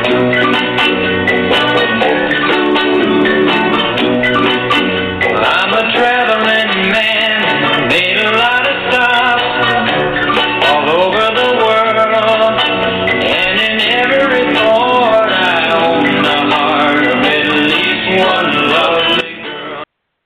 I'm a traveling man, made a lot of stops all over the world, and in every port I own the heart of at least one lovely girl.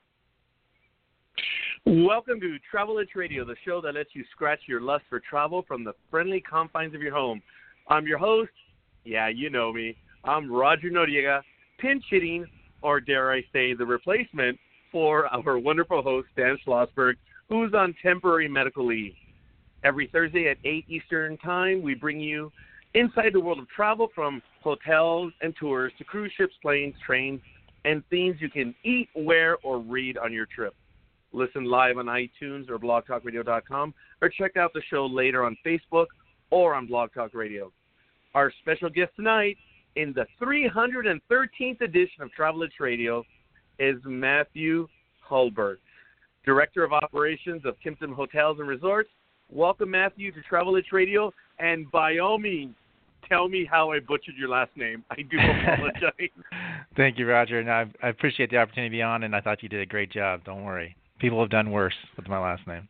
Welcome to Travel Itch Radio, the show that lets you scratch your lust for travel from the friendly confines of your home. I'm your host. Yeah, you know me. I'm Roger Noriega, pinch hitting, or dare I say, the replacement for our wonderful host, Dan Schlossberg, who's on temporary medical leave. Every Thursday at 8 Eastern Time, we bring you inside the world of travel, from hotels and tours to cruise ships, planes, trains, and things you can eat, wear, or read on your trip. Listen live on iTunes or blogtalkradio.com, or check out the show later on Facebook or on Blog Talk Radio. Our special guest tonight in the 313th edition of Travel Itch Radio is Matthew Hulbert, Director of Operations of Kimpton Hotels and Resorts. Welcome, Matthew, to Travel Itch Radio, and by all means, tell me how I butchered your last name. I do apologize. Thank you, Roger, and I appreciate the opportunity to be on, and I thought you did a great job. Don't worry. People have done worse with my last name.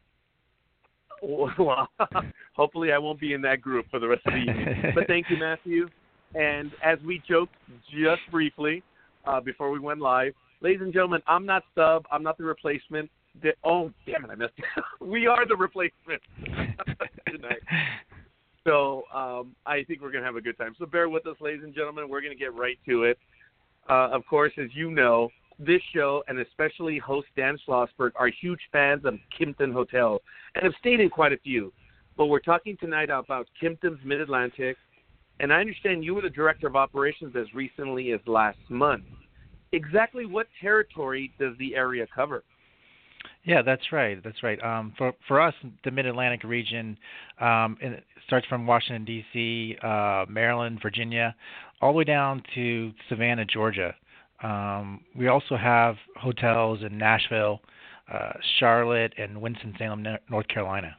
Well, hopefully I won't be in that group for the rest of the evening. But thank you, Matthew. And as we joked just briefly before we went live, ladies and gentlemen, I'm not sub. I'm not the replacement. Oh, damn it, I missed it. We are the replacement tonight. So I think we're going to have a good time. So bear with us, ladies and gentlemen. We're going to get right to it. Of course, as you know, this show, and especially host Dan Schlossberg, are huge fans of Kimpton Hotels and have stayed in quite a few. But we're talking tonight about Kimpton's Mid-Atlantic, and I understand you were the Director of Operations as recently as last month. Exactly what territory does the area cover? Yeah, that's right. That's right. For us, the Mid-Atlantic region, it starts from Washington, D.C., Maryland, Virginia, all the way down to Savannah, Georgia. We also have hotels in Nashville, Charlotte, and Winston-Salem, North Carolina.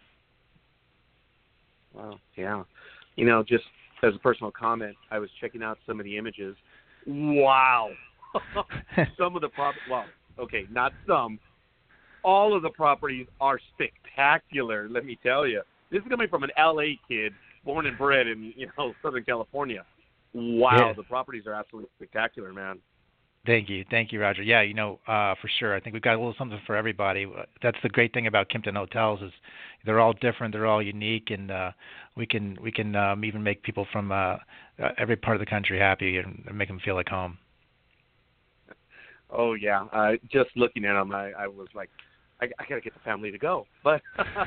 Wow, yeah. You know, just as a personal comment, I was checking out some of the images. Wow. Some of the not some. All of the properties are spectacular, let me tell you. This is coming from an L.A. kid born and bred in, Southern California. Wow, yeah. The properties are absolutely spectacular, man. Thank you, Roger. Yeah, for sure. I think we've got a little something for everybody. That's the great thing about Kimpton Hotels is they're all different, they're all unique, and we can even make people from every part of the country happy and make them feel like home. Oh yeah, just looking at them, I was like, I got to get the family to go. But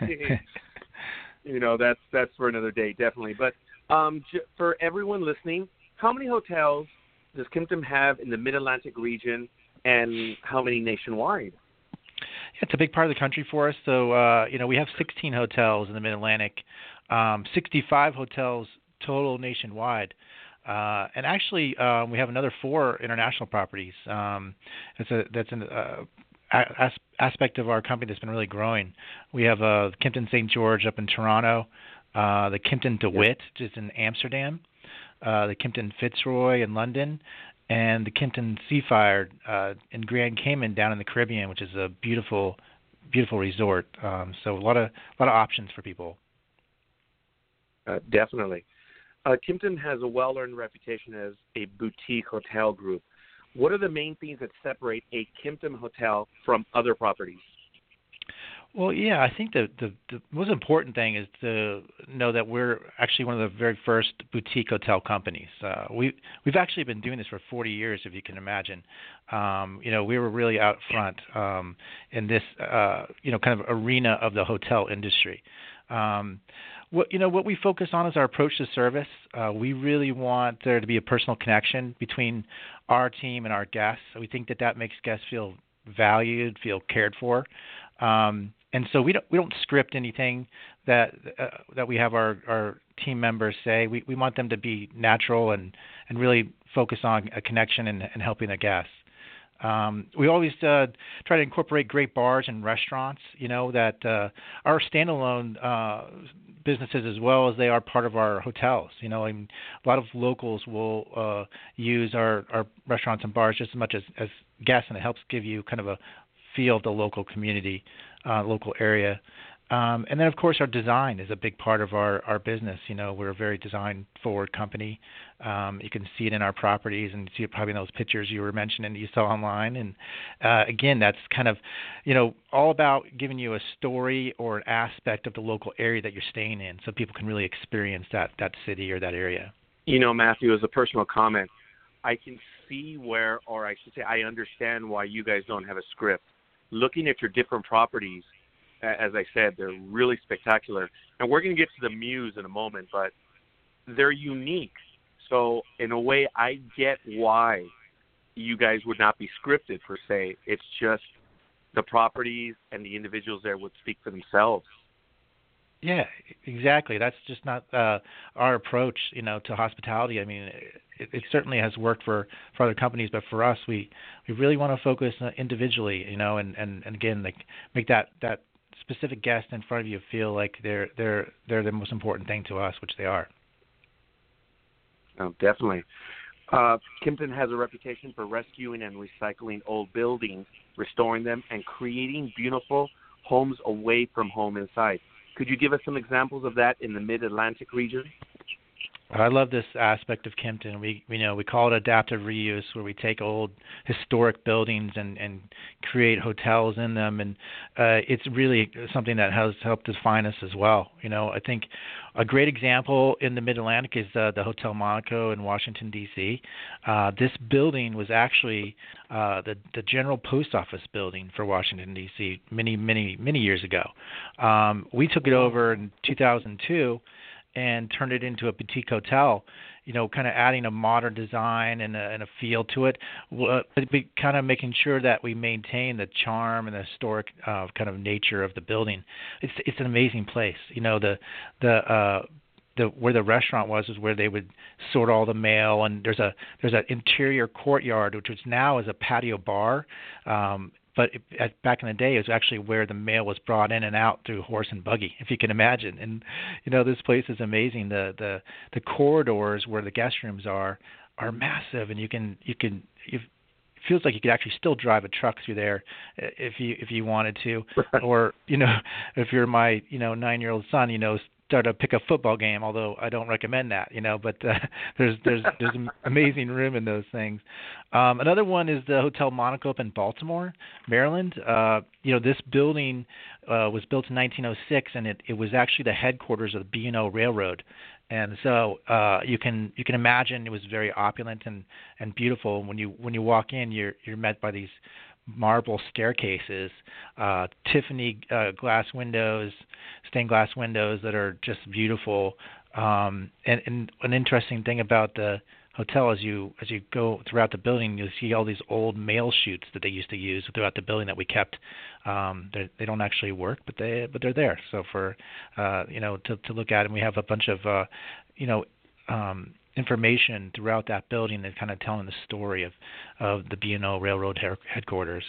that's for another day, definitely. But for everyone listening, how many hotels does Kimpton have in the Mid-Atlantic region, and how many nationwide? Yeah, it's a big part of the country for us. So, we have 16 hotels in the Mid-Atlantic, 65 hotels total nationwide. And actually, we have another 4 international properties. That's an aspect of our company that's been really growing. We have Kimpton St. George up in Toronto, the Kimpton DeWitt, which is in Amsterdam, the Kimpton Fitzroy in London, and the Kimpton Seafire in Grand Cayman down in the Caribbean, which is a beautiful, beautiful resort. So a lot of options for people. Definitely. Kimpton has a well-earned reputation as a boutique hotel group. What are the main things that separate a Kimpton hotel from other properties? Well, yeah, I think the most important thing is to know that we're actually one of the very first boutique hotel companies. We've actually been doing this for 40 years, if you can imagine. We were really out front in this, kind of arena of the hotel industry. What we focus on is our approach to service. We really want there to be a personal connection between our team and our guests. So we think that makes guests feel valued, feel cared for. And so we don't script anything that we have our team members say. We want them to be natural and really focus on a connection and helping the guests. We always try to incorporate great bars and restaurants, that are standalone businesses as well as they are part of our hotels. A lot of locals will use our restaurants and bars just as much as guests, and it helps give you kind of a feel of the local community, local area. And then, of course, our design is a big part of our business. We're a very design-forward company. You can see it in our properties and see it probably in those pictures you were mentioning you saw online. And, again, that's kind of, all about giving you a story or an aspect of the local area that you're staying in so people can really experience that city or that area. Matthew, as a personal comment, I can see where, or I should say I understand why you guys don't have a script. Looking at your different properties, as I said, they're really spectacular. And we're going to get to the Muse in a moment, but they're unique. So in a way, I get why you guys would not be scripted, per se. It's just the properties and the individuals there would speak for themselves. Yeah, exactly. That's just not our approach, to hospitality. I mean, it certainly has worked for other companies, but for us, we really want to focus individually, and again, make that specific guest in front of you feel like they're the most important thing to us, which they are. Oh, definitely. Kimpton has a reputation for rescuing and recycling old buildings, restoring them, and creating beautiful homes away from home inside. Could you give us some examples of that in the Mid-Atlantic region? I love this aspect of Kimpton. We call it adaptive reuse, where we take old historic buildings and create hotels in them, and it's really something that has helped define us as well. I think a great example in the Mid-Atlantic is the Hotel Monaco in Washington, D.C. This building was actually the General Post Office building for Washington, D.C. many years ago. We took it over in 2002 and turned it into a boutique hotel, kind of adding a modern design and a feel to it, but kind of making sure that we maintain the charm and the historic kind of nature of the building. It's an amazing place. The where the restaurant was where they would sort all the mail, and there's an interior courtyard which now is a patio bar. But back in the day, it was actually where the mail was brought in and out through horse and buggy, if you can imagine. And this place is amazing. The corridors where the guest rooms are massive, and it feels like you could actually still drive a truck through there if you wanted to, or if you're my 9-year-old son, start to pick a football game, although I don't recommend that, but there's amazing room in those things. Another one is the Hotel Monaco up in Baltimore, Maryland. This building was built in 1906, and it was actually the headquarters of the B&O Railroad. And so you can imagine it was very opulent and beautiful. When you walk in, you're met by these marble staircases, Tiffany glass windows, stained glass windows that are just beautiful. And an interesting thing about the hotel, as you go throughout the building, you'll see all these old mail chutes that they used to use throughout the building that we kept. They don't actually work, but they're there. So for to look at, and we have a bunch of information throughout that building and kind of telling the story of the B&O Railroad headquarters.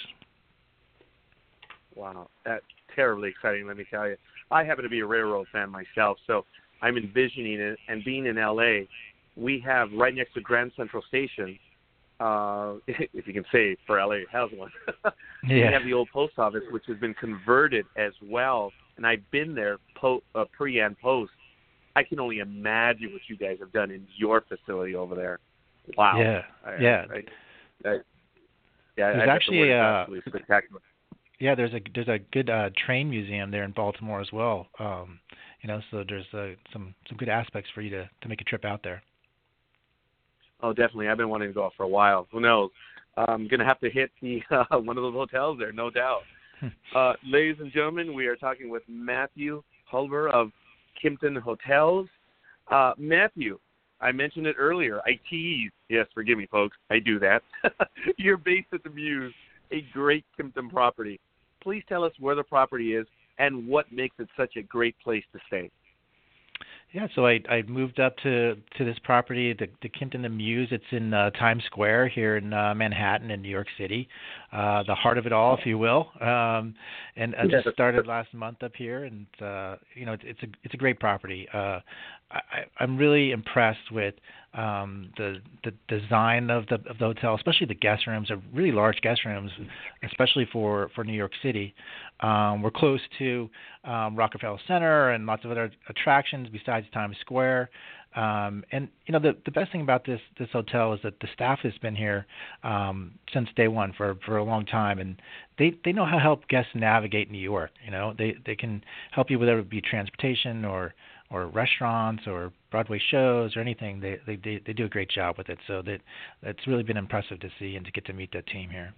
Wow, that's terribly exciting, let me tell you. I happen to be a railroad fan myself, so I'm envisioning it. And being in L.A., we have right next to Grand Central Station, if you can say for L.A. it has one, we have the old post office, which has been converted as well. And I've been there pre and post. I can only imagine what you guys have done in your facility over there. Wow. Yeah. There's actually absolutely spectacular. Yeah, there's a good train museum there in Baltimore as well. So there's some good aspects for you to make a trip out there. Oh, definitely. I've been wanting to go for a while. Who knows? I'm going to have to hit the one of those hotels there, no doubt. Ladies and gentlemen, we are talking with Matthew Hulver of Kimpton Hotels. Matthew, I mentioned it earlier. I tease. Yes, forgive me, folks. I do that. You're based at the Muse, a great Kimpton property. Please tell us where the property is and what makes it such a great place to stay. Yeah, so I moved up to this property, the Kimpton The Muse. It's in Times Square here in Manhattan in New York City, the heart of it all, if you will. And I just started last month up here, and it's a great property. I'm really impressed with the design of the hotel, especially the guest rooms. Are really large guest rooms, especially for New York City. We're close to Rockefeller Center and lots of other attractions besides Times Square. And the best thing about this hotel is that the staff has been here since day one for a long time, and they know how to help guests navigate New York. They can help you, whether it be transportation or restaurants or Broadway shows or anything. They do a great job with it. So that's really been impressive to see and to get to meet that team here.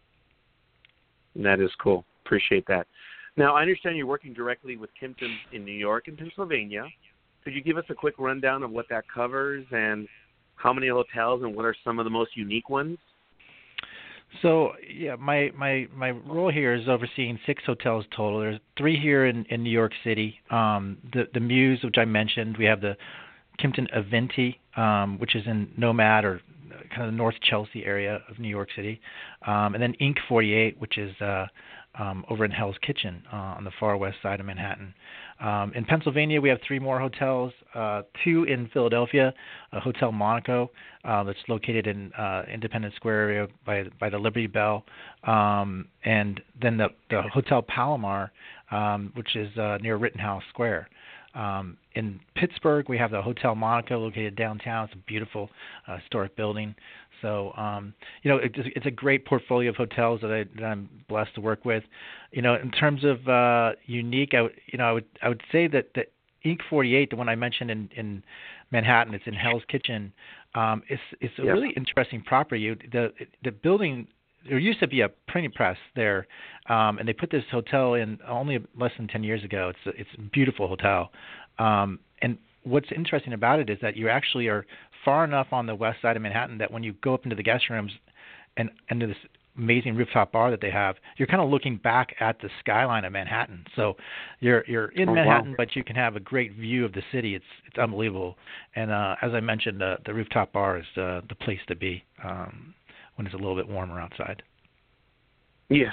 That is cool. Appreciate that. Now, I understand you're working directly with Kimpton in New York and Pennsylvania. Could you give us a quick rundown of what that covers and how many hotels and what are some of the most unique ones? So, yeah, my role here is overseeing 6 hotels total. There's 3 here in New York City. The Muse, which I mentioned. We have the Kimpton Avinti, which is in Nomad or kind of the North Chelsea area of New York City. And then Inc. 48, which is over in Hell's Kitchen on the far west side of Manhattan. In Pennsylvania, we have 3 more hotels, 2 in Philadelphia, Hotel Monaco, that's located in Independence Square area by the Liberty Bell, and then the Hotel Palomar, which is near Rittenhouse Square. In Pittsburgh, we have the Hotel Monaco located downtown. It's a beautiful historic building. So, it's a great portfolio of hotels that I'm blessed to work with. In terms of unique, I would say that the Inc. 48, the one I mentioned in Manhattan, it's in Hell's Kitchen. It's a really interesting property. The building. There used to be a printing press there, and they put this hotel in only less than 10 years ago. It's a beautiful hotel. And what's interesting about it is that you actually are far enough on the west side of Manhattan that when you go up into the guest rooms and into this amazing rooftop bar that they have, you're kind of looking back at the skyline of Manhattan. So you're in Manhattan, but you can have a great view of the city. It's unbelievable. And as I mentioned, the rooftop bar is the place to be when it's a little bit warmer outside. Yes,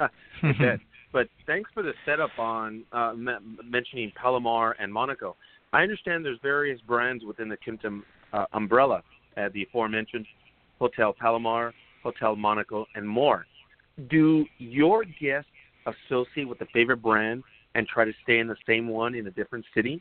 but thanks for the setup on mentioning Palomar and Monaco. I understand there's various brands within the Kimpton umbrella, the aforementioned Hotel Palomar, Hotel Monaco, and more. Do your guests associate with a favorite brand and try to stay in the same one in a different city?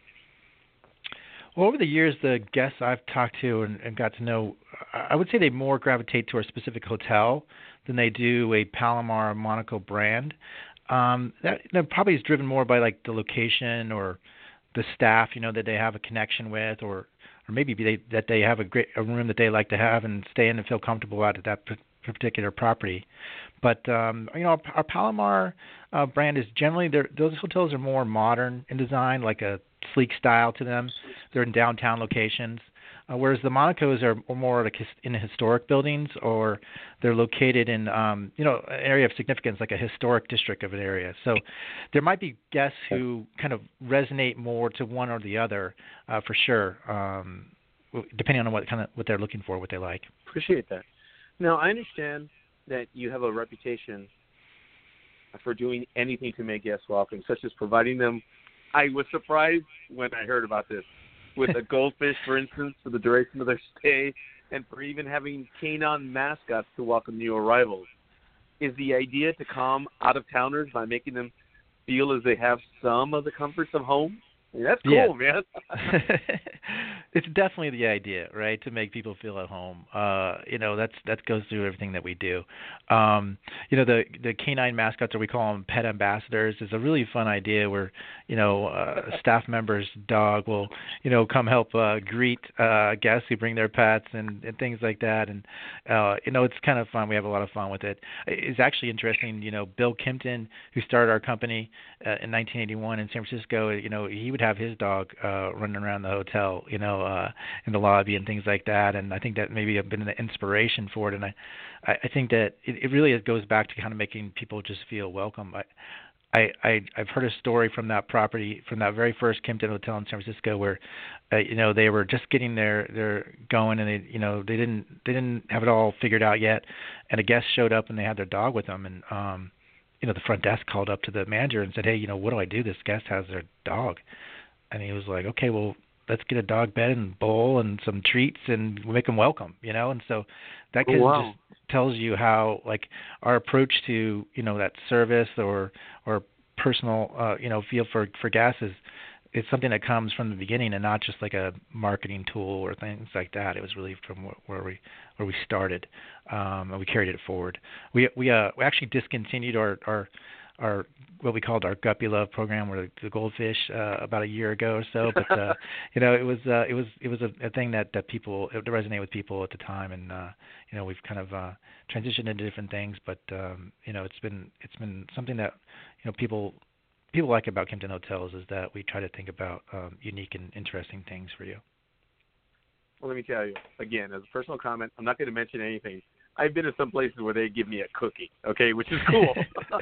Well, over the years, the guests I've talked to and got to know, I would say they more gravitate to a specific hotel than they do a Palomar or Monaco brand. That probably is driven more by like the location or the staff, that they have a connection with, or maybe that they have a room that they like to have and stay in and feel comfortable at that particular property. But our Palomar brand is generally those hotels are more modern in design, like a sleek style to them. They're in downtown locations, whereas the Monacos are more like in historic buildings, or they're located in an area of significance, like a historic district of an area. So there might be guests who kind of resonate more to one or the other, for sure, depending on what they're looking for, what they like. Appreciate that. Now, I understand that you have a reputation for doing anything to make guests welcome, such as providing them. I was surprised when I heard about this, with a goldfish, for instance, for the duration of their stay, and for even having canine mascots to welcome new arrivals. Is the idea to calm out-of-towners by making them feel as they have some of the comforts of home? That's cool, man. It's definitely the idea, right, to make people feel at home. That goes through everything that we do. The canine mascots, or we call them pet ambassadors, is a really fun idea where, a staff member's dog will, come help greet guests who bring their pets and things like that. And, it's kind of fun. We have a lot of fun with it. It's actually interesting, Bill Kimpton, who started our company in 1981 in San Francisco, he would have his dog running around the hotel, in the lobby and things like that. And I think that maybe have been the inspiration for it. And I think that it really goes back to kind of making people just feel welcome. I've heard a story from that property, from that very first Kimpton Hotel in San Francisco, where they were just getting their going, and they didn't have it all figured out yet, and a guest showed up and they had their dog with them, and the front desk called up to the manager and said, hey, what do I do? This guest has their dog. And he was like, okay, well, let's get a dog bed and bowl and some treats and we'll make them welcome, and so that just tells you how, like, our approach to, that service or personal, feel for guests it's something that comes from the beginning and not just like a marketing tool or things like that. It was really from where we started, and we carried it forward. We actually discontinued our what we called our Guppy Love program, or the goldfish, about a year ago or so. But it was a thing that people, it resonated with people at the time, and we've kind of transitioned into different things. But it's been something that people like about Kimpton Hotels is that we try to think about unique and interesting things for you. Well, let me tell you again, as a personal comment, I'm not going to mention anything. I've been to some places where they give me a cookie, okay, which is cool.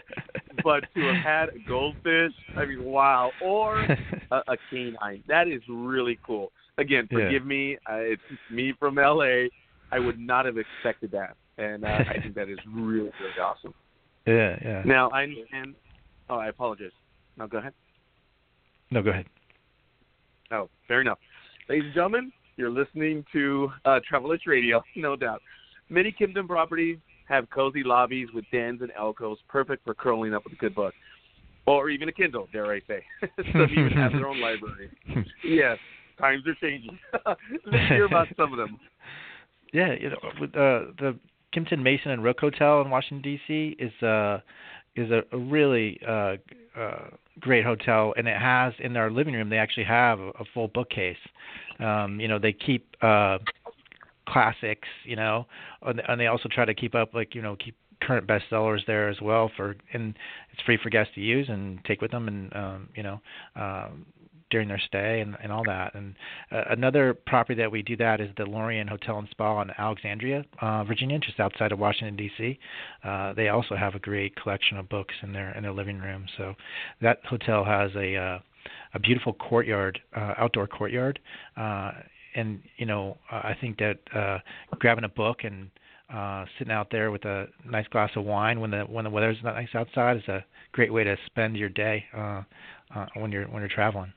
But to have had a goldfish, I mean, wow, or a canine, that is really cool. Again, forgive me, it's me from L.A. I would not have expected that, and I think that is really, really awesome. Yeah. Now, I understand. Oh, I apologize. No, go ahead. No, go ahead. Oh, fair enough. Ladies and gentlemen, you're listening to Travelers Radio, no doubt. Many Kimpton properties have cozy lobbies with dens and alcoves, perfect for curling up with a good book. Or even a Kindle, dare I say. Some even have their own library. Yes, times are changing. Let's hear about some of them. Yeah, with the Kimpton Mason and Rook Hotel in Washington, D.C. is a really great hotel, and it has, in their living room, they actually have a full bookcase. They keep classics, and they also try to keep up, keep current bestsellers there as well, and it's free for guests to use and take with them, and during their stay and all that. And another property that we do that is the Lorien Hotel and Spa in Alexandria, Virginia, just outside of Washington, D.C. They also have a great collection of books in their living room. So that hotel has a beautiful courtyard, outdoor courtyard, and I think that grabbing a book and sitting out there with a nice glass of wine when the weather's not nice outside is a great way to spend your day when you're traveling.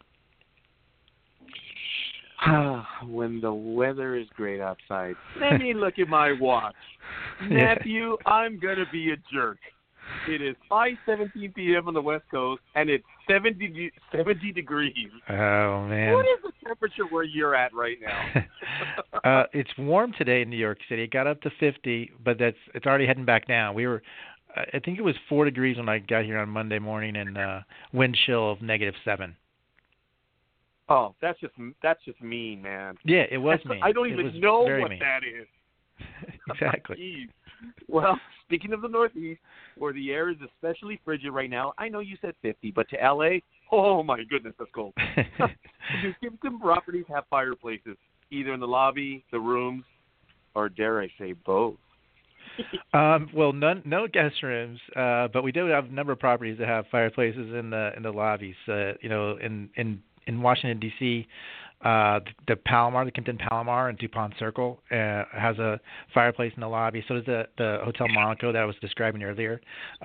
When the weather is great outside. Let me look at my watch. Matthew, I'm going to be a jerk. It is 5:17 p.m. on the West Coast, and it's 70 degrees. Oh, man. What is the temperature where you're at right now? It's warm today in New York City. It got up to 50, but it's already heading back down. I think it was 4 degrees when I got here on Monday morning, and wind chill of -7. Oh, that's just mean, man. Yeah, it was mean. I don't even know what mean. that is. Exactly. Jeez. Well, speaking of the Northeast, where the air is especially frigid right now, I know you said 50, but to L.A., oh my goodness, that's cold. Do Kimpton properties have fireplaces, either in the lobby, the rooms, or dare I say both? Well, no guest rooms, but we do have a number of properties that have fireplaces in the lobbies. In Washington, D.C., the Palomar, the Kimpton Palomar in DuPont Circle, has a fireplace in the lobby. So does the Hotel Monaco that I was describing earlier.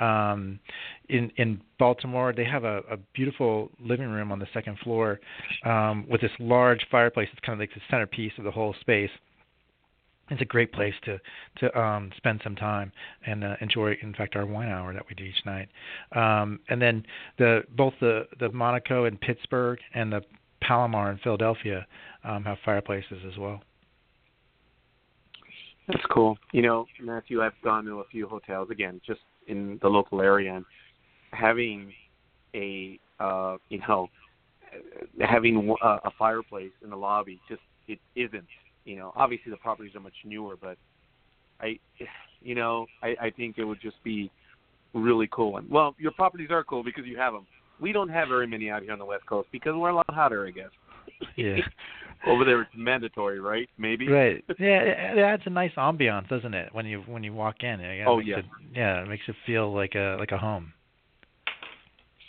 In Baltimore, they have a beautiful living room on the second floor with this large fireplace. It's kind of like the centerpiece of the whole space. It's a great place to spend some time and enjoy, in fact, our wine hour that we do each night. And then both the Monaco in Pittsburgh and the Palomar in Philadelphia have fireplaces as well. That's cool. Matthew, I've gone to a few hotels, again, just in the local area, and having having a fireplace in the lobby, just it isn't. Obviously the properties are much newer, but I think it would just be really cool. And, well, your properties are cool because you have them. We don't have very many out here on the West Coast because we're a lot hotter, I guess. Yeah. Over there it's mandatory, right? Maybe. Right. Yeah, it adds a nice ambiance, doesn't it? When you walk in. It makes it feel like a home.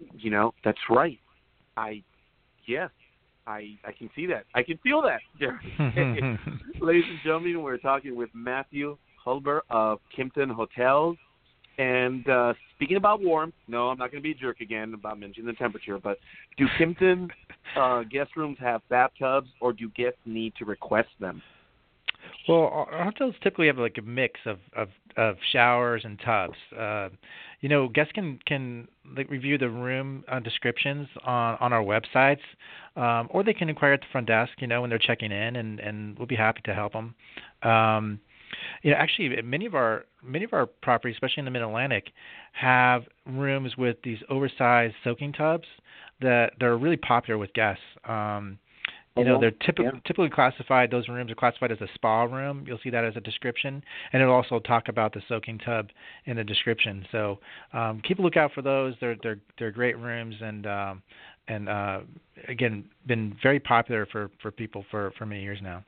That's right. I can see that. I can feel that, Derek. Ladies and gentlemen, we're talking with Matthew Hulber of Kimpton Hotels. And speaking about warmth, no, I'm not going to be a jerk again about mentioning the temperature, but do Kimpton guest rooms have bathtubs, or do guests need to request them? Well, our hotels typically have like a mix of showers and tubs. Guests can review the room descriptions on our websites, or they can inquire at the front desk, when they're checking in, and we'll be happy to help them. Actually, many of our properties, especially in the Mid-Atlantic, have rooms with these oversized soaking tubs that are really popular with guests. They're typically classified. Those rooms are classified as a spa room. You'll see that as a description, and it'll also talk about the soaking tub in the description. So keep a lookout for those. They're great rooms, and again, been very popular for people for many years now.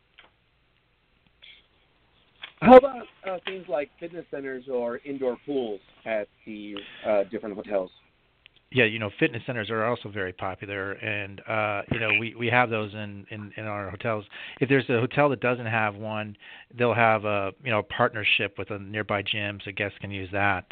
How about things like fitness centers or indoor pools at the different hotels? Yeah, fitness centers are also very popular, and we have those in our hotels. If there's a hotel that doesn't have one, they'll have a partnership with a nearby gym, so guests can use that.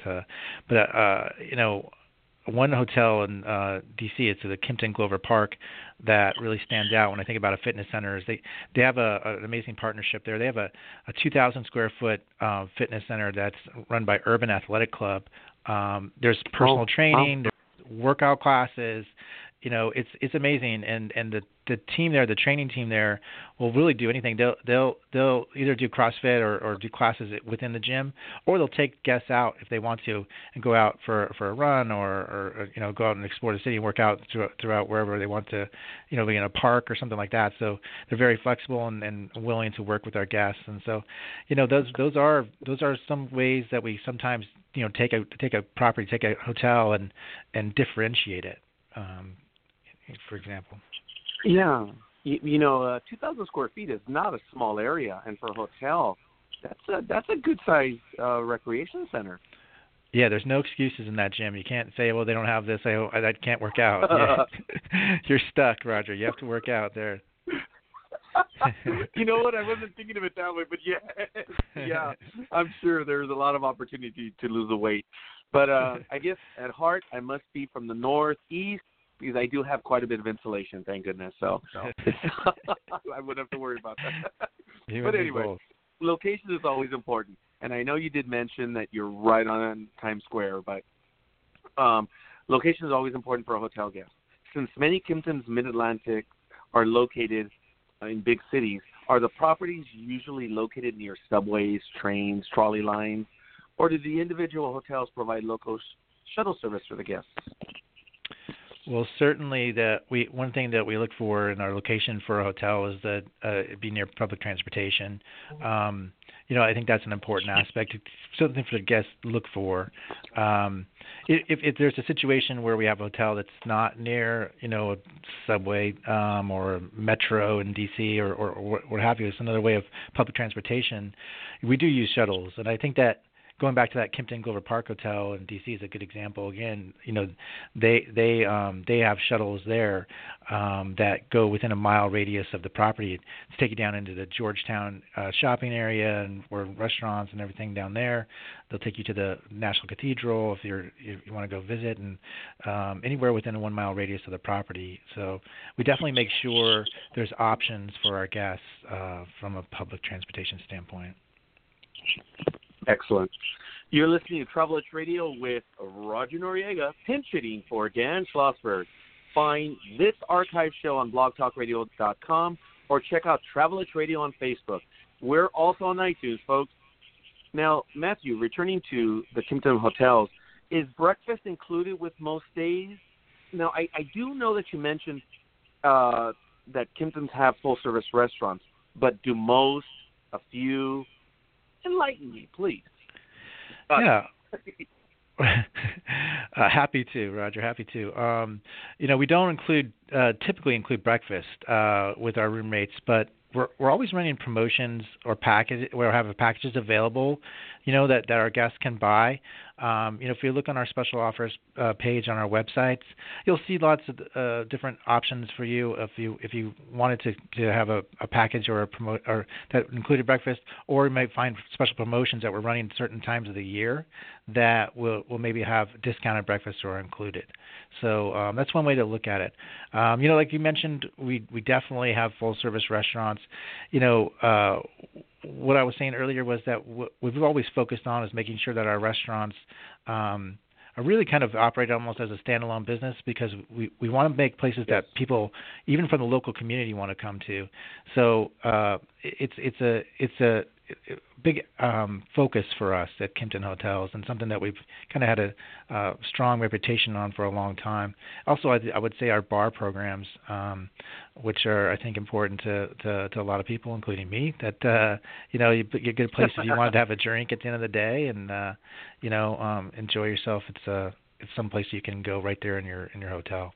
One hotel in D.C., it's the Kimpton Glover Park, that really stands out when I think about a fitness center. Is they have an amazing partnership there. They have a 2,000 square foot fitness center that's run by Urban Athletic Club. There's personal training. Wow. Workout classes, it's amazing, and the team there, the training team there, will really do anything. They'll either do CrossFit or do classes within the gym, or they'll take guests out if they want to and go out for a run or go out and explore the city and work out throughout wherever they want to, be in a park or something like that. So they're very flexible and willing to work with our guests, and so those are some ways that we sometimes take a property, take a hotel and differentiate it, for example. Yeah, 2,000 square feet is not a small area, and for a hotel, that's a good sized recreation center. Yeah, there's no excuses in that gym. You can't say, well, they don't have this. I can't work out. Yeah. You're stuck, Roger. You have to work out there. You know what? I wasn't thinking of it that way, but yeah, I'm sure there's a lot of opportunity to lose the weight. But I guess at heart, I must be from the Northeast, because I do have quite a bit of insulation, thank goodness. So I wouldn't have to worry about that. But anyway, location is always important. And I know you did mention that you're right on Times Square, but location is always important for a hotel guest. Since many Kimpton's Mid-Atlantic are located in big cities, are the properties usually located near subways, trains, trolley lines, or do the individual hotels provide local shuttle service for the guests? Well, certainly one thing that we look for in our location for a hotel is that it be near public transportation. I think that's an important aspect. It's something for the guests to look for. If there's a situation where we have a hotel that's not near, a subway or a metro in D.C. or what have you, it's another way of public transportation, we do use shuttles. And I think that going back to that Kimpton Glover Park Hotel in D.C. is a good example. Again, they have shuttles there that go within a mile radius of the property to take you down into the Georgetown shopping area and where restaurants and everything down there. They'll take you to the National Cathedral if you want to go visit, and anywhere within a 1 mile radius of the property. So we definitely make sure there's options for our guests from a public transportation standpoint. Excellent. You're listening to Travel Edge Radio with Roger Noriega, pinch hitting for Dan Schlossberg. Find this archive show on blogtalkradio.com or check out Travel Edge Radio on Facebook. We're also on iTunes, folks. Now, Matthew, returning to the Kimpton hotels, is breakfast included with most stays? Now, I do know that you mentioned that Kimptons have full-service restaurants, but do most, a few? Enlighten me, please. Yeah. Happy to, Roger. Happy to. We don't typically include breakfast with our room rates, but we're always running promotions or packages available, that our guests can buy. If you look on our special offers page on our websites, you'll see lots of different options for you. If you wanted to have a package or or that included breakfast, or you might find special promotions that we're running at certain times of the year that will maybe have discounted breakfast or included. So that's one way to look at it. Like you mentioned, we definitely have full service restaurants. What I was saying earlier was that what we've always focused on is making sure that our restaurants are really kind of operate almost as a standalone business, because we want to make places that people, even from the local community, want to come to. So it's a big focus for us at Kimpton Hotels, and something that we've kind of had a strong reputation on for a long time. Also, I would say our bar programs, which are, I think, important to a lot of people, including me, that you get a place if you wanted to have a drink at the end of the day and enjoy yourself. It's some place you can go right there in your hotel.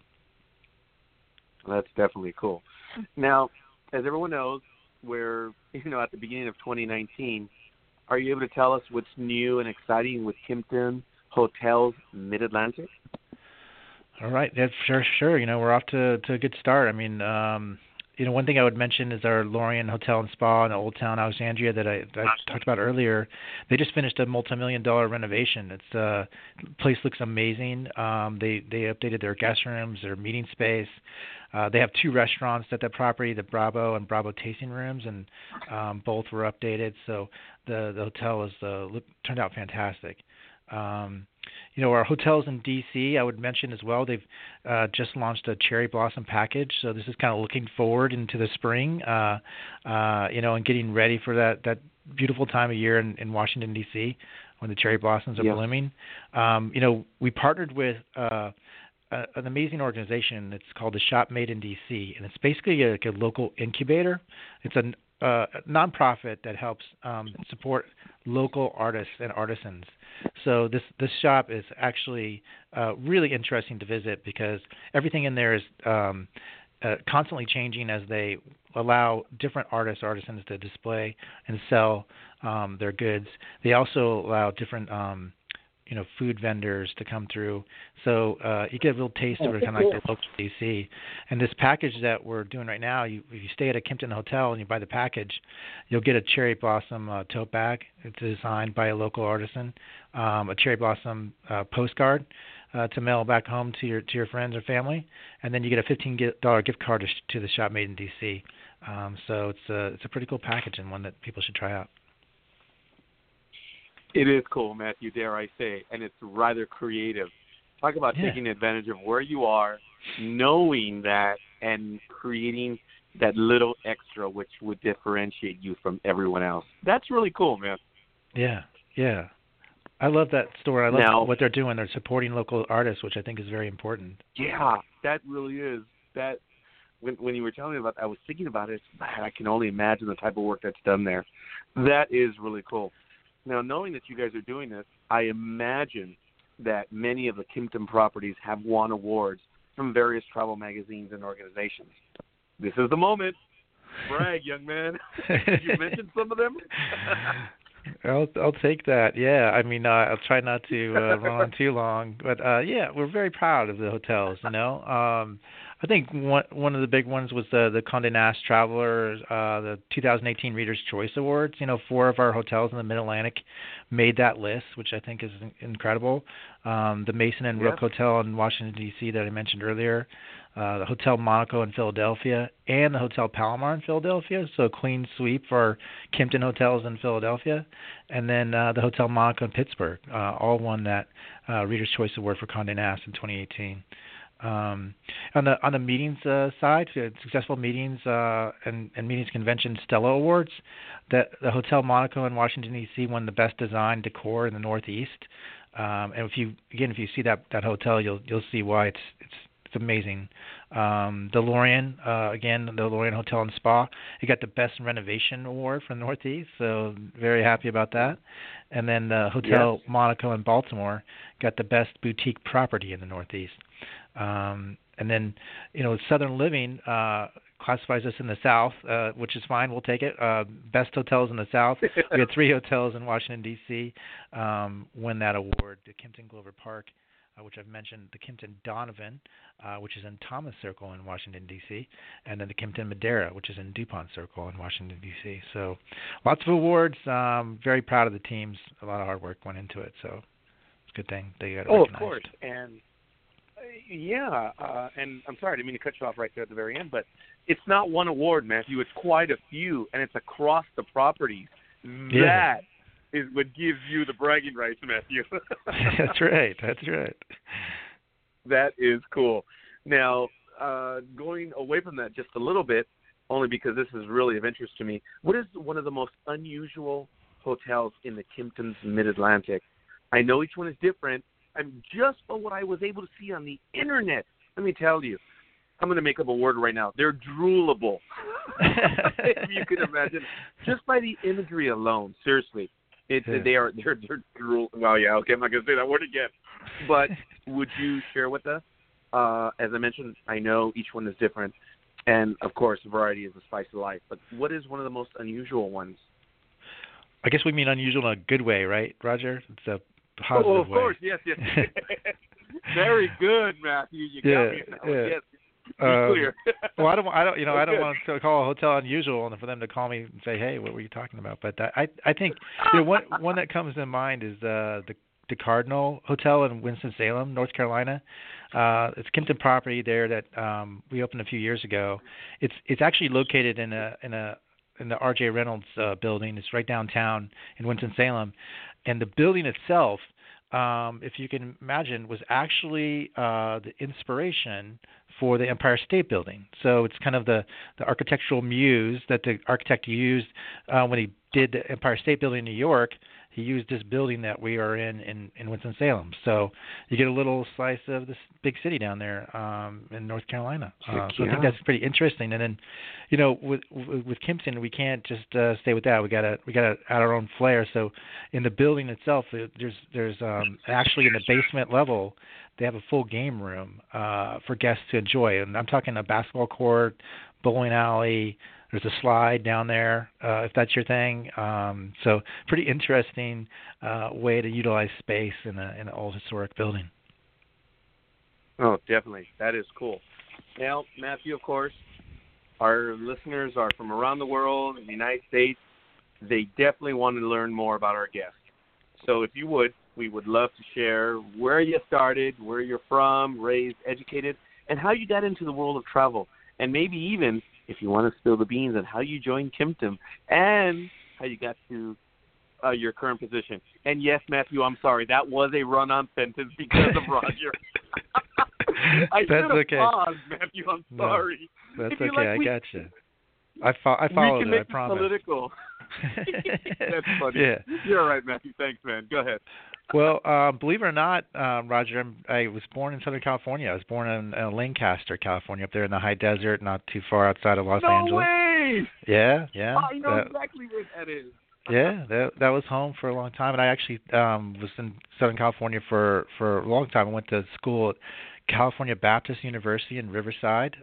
That's definitely cool. Now, as everyone knows, we're at the beginning of 2019. Are you able to tell us what's new and exciting with Kimpton Hotels Mid-Atlantic? All right, yeah, sure. We're off to a good start. I mean, one thing I would mention is our Lorien Hotel and Spa in Old Town Alexandria that I talked about earlier. They just finished a multi-million-dollar renovation. The place looks amazing. They updated their guest rooms, their meeting space. They have 2 restaurants at that property, the Bravo and Bravo Tasting Rooms, and both were updated. So the hotel turned out fantastic. Our hotels in D.C., I would mention as well, they've just launched a Cherry Blossom package. So this is kind of looking forward into the spring, and getting ready for that beautiful time of year in Washington, D.C., when the cherry blossoms are blooming. We partnered with an amazing organization. It's called the Shop Made in D.C., and it's basically a local incubator. It's a nonprofit that helps support local artists and artisans. So this shop is actually really interesting to visit, because everything in there is constantly changing as they allow different artisans to display and sell their goods. They also allow different food vendors to come through. So you get a little taste of it, kind of like the local DC. And this package that we're doing right now, if you stay at a Kimpton Hotel and you buy the package, you'll get a cherry blossom tote bag. It's designed by a local artisan, a cherry blossom postcard to mail back home to your friends or family, and then you get a $15 gift card to the Shop Made in DC. So it's a pretty cool package, and one that people should try out. It is cool, Matthew, dare I say, and it's rather creative. Talk about taking advantage of where you are, knowing that, and creating that little extra which would differentiate you from everyone else. That's really cool, man. Yeah. I love that store. I love what they're doing. They're supporting local artists, which I think is very important. Yeah, that really is. That when you were telling me about that, I was thinking about it. Man, I can only imagine the type of work that's done there. That is really cool. Now, knowing that you guys are doing this, I imagine that many of the Kimpton properties have won awards from various travel magazines and organizations. This is the moment. Brag, young man. Did you mention some of them? I'll take that. Yeah, I mean, I'll try not to run on too long, but we're very proud of the hotels. I think one of the big ones was the Condé Nast Traveler, the 2018 Reader's Choice Awards. 4 of our hotels in the Mid-Atlantic made that list, which I think is incredible. The Mason and Rook Hotel in Washington, D.C. that I mentioned earlier, the Hotel Monaco in Philadelphia, and the Hotel Palomar in Philadelphia. So a clean sweep for Kimpton Hotels in Philadelphia. And then the Hotel Monaco in Pittsburgh, all won that Reader's Choice Award for Condé Nast in 2018. On the meetings side, successful meetings and meetings convention Stella Awards, the Hotel Monaco in Washington D.C. won the best design decor in the Northeast. And if you see that hotel, you'll see why it's amazing. The Lorien, the Lorien Hotel and Spa, it got the best renovation award from the Northeast, so very happy about that. And then the Hotel Monaco in Baltimore got the best boutique property in the Northeast. And then, Southern Living classifies us in the South, which is fine. We'll take it. Best hotels in the South. We had 3 hotels in Washington, D.C. Win that award. The Kimpton Glover Park, which I've mentioned, the Kimpton Donovan, which is in Thomas Circle in Washington, D.C., and then the Kimpton Madera, which is in DuPont Circle in Washington, D.C. So lots of awards. Very proud of the teams. A lot of hard work went into it, so it's a good thing they got recognized. Of course. And, and I'm sorry, I didn't mean to cut you off right there at the very end, but it's not one award, Matthew. It's quite a few, and it's across the properties. Yeah. That is what gives you the bragging rights, Matthew. That's right. That is cool. Now, going away from that just a little bit, only because this is really of interest to me, what is one of the most unusual hotels in the Kimpton's Mid-Atlantic? I know each one is different. I'm just from what I was able to see on the Internet. Let me tell you, I'm going to make up a word right now. They're droolable. If you can imagine, just by the imagery alone. Seriously, they're drool. Well, yeah, okay, I'm not going to say that word again. But would you share with us? As I mentioned, I know each one is different, and of course, variety is the spice of life. But what is one of the most unusual ones? I guess we mean unusual in a good way, right, Roger? It's a positive way. Oh, of course, yes. Very good, Matthew. You got me. Yes. Clear. Well, I don't want to call a hotel unusual and for them to call me and say, "Hey, what were you talking about?" But I think one that comes to mind is the Cardinal Hotel in Winston-Salem, North Carolina. It's a Kimpton property there that we opened a few years ago. It's actually located in the R.J. Reynolds building. It's right downtown in Winston-Salem, and the building itself, if you can imagine, was actually the inspiration for the Empire State Building. So it's kind of the architectural muse that the architect used when he did the Empire State Building in New York. He used this building that we are in Winston-Salem. So you get a little slice of this big city down there in North Carolina. So I think that's pretty interesting. And then, with Kimpton, we can't just stay with that. We gotta add our own flair. So in the building itself, there's actually in the basement level, they have a full game room for guests to enjoy. And I'm talking a basketball court, bowling alley. There's a slide down there, if that's your thing. So pretty interesting way to utilize space in an old historic building. Oh, definitely. That is cool. Now, Matthew, of course, our listeners are from around the world, in the United States. They definitely want to learn more about our guest. So if you would, we would love to share where you started, where you're from, raised, educated, and how you got into the world of travel. And maybe even, if you want to spill the beans on how you joined Kimpton and how you got to your current position. And yes, Matthew, I'm sorry. That was a run-on sentence because of Roger. I should have paused, Matthew. I'm sorry. That's okay. I got you. I followed it. I promise. Political. That's funny. Yeah. You're all right, Matthew. Thanks, man. Go ahead. Well, believe it or not, Roger, I was born in Southern California. I was born in Lancaster, California, up there in the high desert, not too far outside of Los Angeles. No way! Yeah. I know exactly where that is. Yeah, that was home for a long time, and I actually was in Southern California for a long time. I went to school at California Baptist University in Riverside.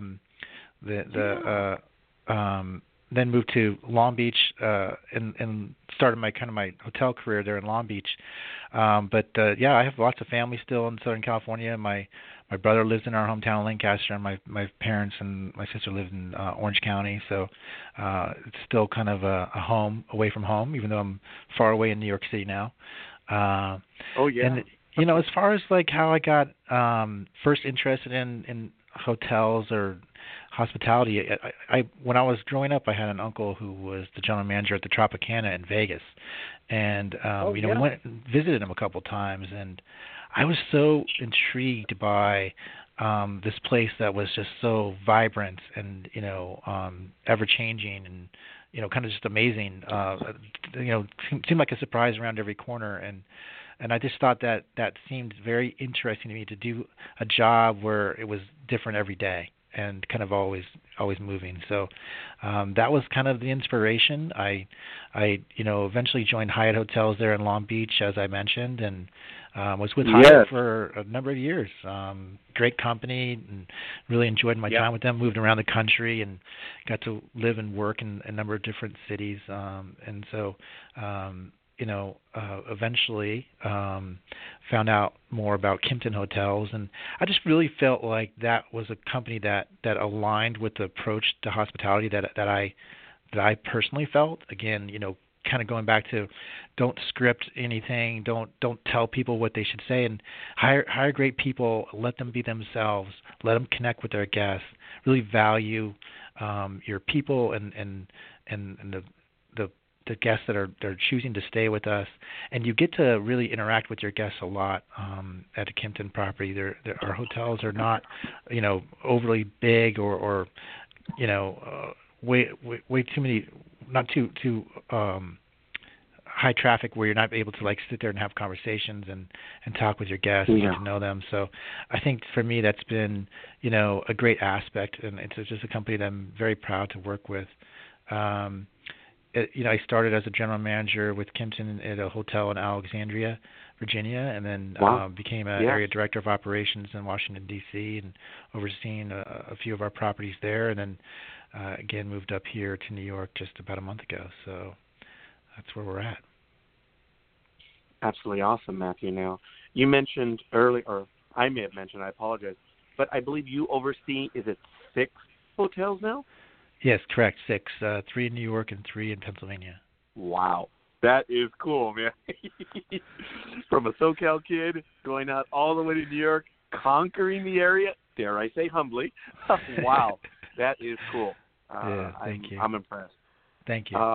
Then moved to Long Beach and started my hotel career there in Long Beach. But I have lots of family still in Southern California. My brother lives in our hometown, Lancaster, and my parents and my sister live in Orange County. So it's still kind of a home away from home, even though I'm far away in New York City now. Oh yeah. And as far as like how I got first interested in hotels or hospitality, I when I was growing up, I had an uncle who was the general manager at the Tropicana in Vegas, and we went and visited him a couple times, and I was so intrigued by this place that was just so vibrant and ever changing and kind of just amazing. Seemed like a surprise around every corner, and I just thought that seemed very interesting to me, to do a job where it was different every day. and kind of always moving. So that was kind of the inspiration. I eventually joined Hyatt Hotels there in Long Beach, as I mentioned, and was with Hyatt for a number of years. Great company, and really enjoyed my time with them. Moved around the country and got to live and work in a number of different cities. And so, eventually found out more about Kimpton Hotels, and I just really felt like that was a company that aligned with the approach to hospitality that I personally felt. Again, kind of going back to don't script anything, don't tell people what they should say, and hire great people, let them be themselves, let them connect with their guests, really value your people and the guests that are choosing to stay with us, and you get to really interact with your guests a lot at a Kimpton property. Our hotels are not, overly big or way too many, not too high traffic where you're not able to sit there and have conversations and talk with your guests and get to know them. So I think for me that's been a great aspect, and it's just a company that I'm very proud to work with. I started as a general manager with Kimpton at a hotel in Alexandria, Virginia, and then became an area director of operations in Washington, D.C., and overseeing a few of our properties there, and then again moved up here to New York just about a month ago. So that's where we're at. Absolutely awesome, Matthew. Now, you mentioned earlier, or I may have mentioned, I apologize, but I believe you oversee, is it 6 hotels now? Yes, correct. 6, 3 in New York and 3 in Pennsylvania. Wow, that is cool, man. From a SoCal kid going out all the way to New York, conquering the area, dare I say humbly. Wow, that is cool. Thank you. I'm impressed. Thank you.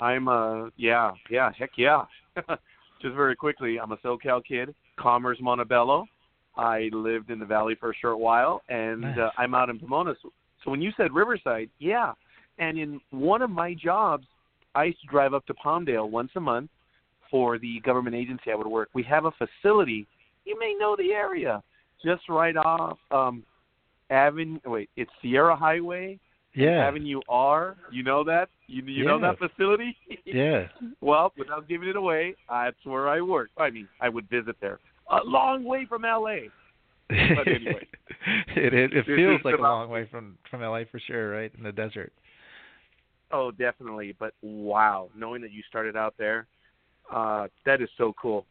Heck yeah. Just very quickly, I'm a SoCal kid, Commerce, Montebello. I lived in the Valley for a short while, and nice. I'm out in Pomona. So when you said Riverside, and in one of my jobs, I used to drive up to Palmdale once a month for the government agency I would work. We have a facility, you may know the area, just right off it's Sierra Highway, Avenue R. You know that? You know that facility? Yeah. Well, without giving it away, that's where I work. I mean, I would visit there. A long way from L.A., but anyway. it feels like a long way from LA for sure, right? In the desert. Oh, definitely. But wow, knowing that you started out there, that is so cool.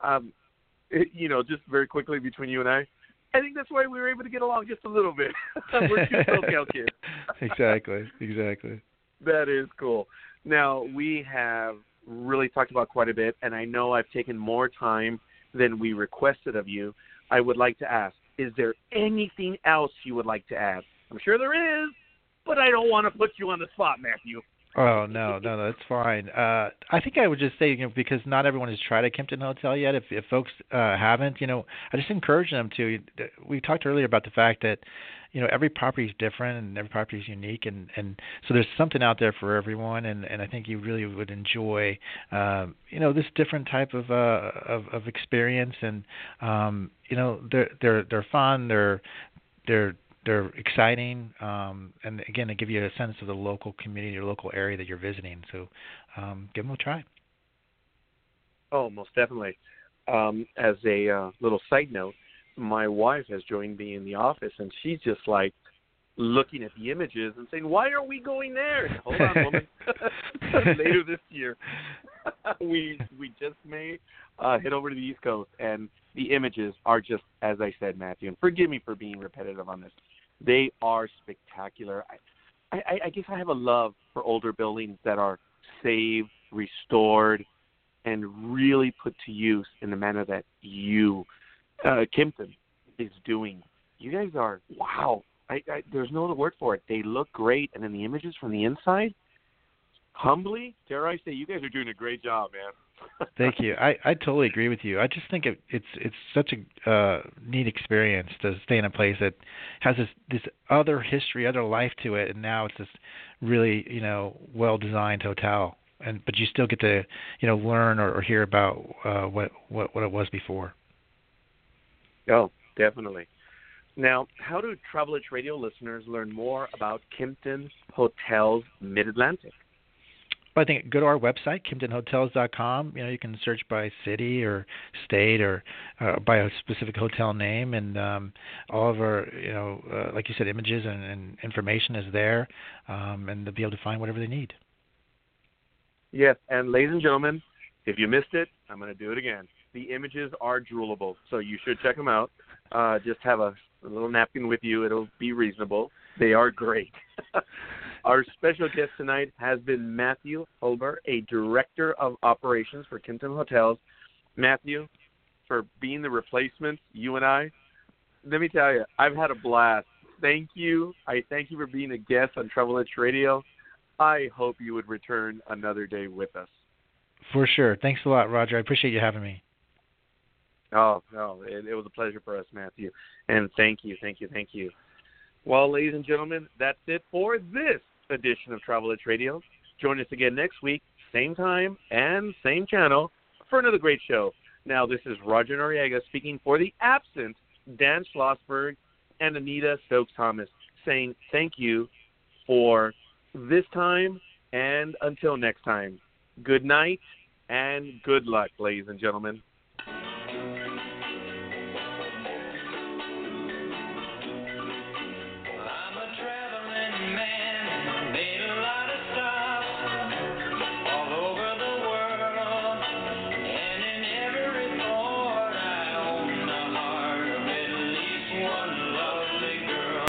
Just very quickly between you and I think that's why we were able to get along just a little bit. We're two SoCal kids. Exactly. That is cool. Now, we have really talked about quite a bit, and I know I've taken more time than we requested of you. I would like to ask, is there anything else you would like to add? I'm sure there is, but I don't want to put you on the spot, Matthew. Oh, no, that's fine. I think I would just say, because not everyone has tried a Kimpton Hotel yet. If folks haven't, I just encourage them to. We talked earlier about the fact that, every property is different and every property is unique, and so there's something out there for everyone, and I think you really would enjoy, this different type of experience, and they're fun, they're exciting, and again, they give you a sense of the local community or local area that you're visiting. So give them a try. Oh, most definitely. As a little side note, my wife has joined me in the office, and she's just looking at the images and saying, "Why are we going there?" Hold on, woman. Later this year, we just may head over to the East Coast, and the images are just, as I said, Matthew, and forgive me for being repetitive on this, they are spectacular. I guess I have a love for older buildings that are saved, restored, and really put to use in the manner that Kimpton is doing. You guys are, wow. There's no other word for it. They look great, and then the images from the inside, humbly, dare I say, you guys are doing a great job, man. Thank you. I totally agree with you. I just think it's such a neat experience to stay in a place that has this other history, other life to it, and now it's this really well designed hotel. But you still get to learn or hear about what it was before. Oh, definitely. Now, how do Travel Itch Radio listeners learn more about Kimpton Hotels Mid-Atlantic? Well, I think go to our website, KimptonHotels.com. You can search by city or state or by a specific hotel name, and all of our, like you said, images and information is there, and they'll be able to find whatever they need. Yes, and ladies and gentlemen, if you missed it, I'm going to do it again. The images are droolable, so you should check them out. Just have a little napkin with you. It'll be reasonable. They are great. Our special guest tonight has been Matthew Holber, a Director of Operations for Kimpton Hotels. Matthew, for being the replacement, you and I, let me tell you, I've had a blast. Thank you. I thank you for being a guest on Travel Itch Radio. I hope you would return another day with us. For sure. Thanks a lot, Roger. I appreciate you having me. Oh, no, it was a pleasure for us, Matthew. And thank you. Well, ladies and gentlemen, that's it for this edition of Travel Itch Radio. Join us again next week, same time and same channel, for another great show. Now, this is Roger Noriega speaking for the absent Dan Schlossberg and Anita Stokes-Thomas, saying thank you for this time, and until next time, good night and good luck, ladies and gentlemen.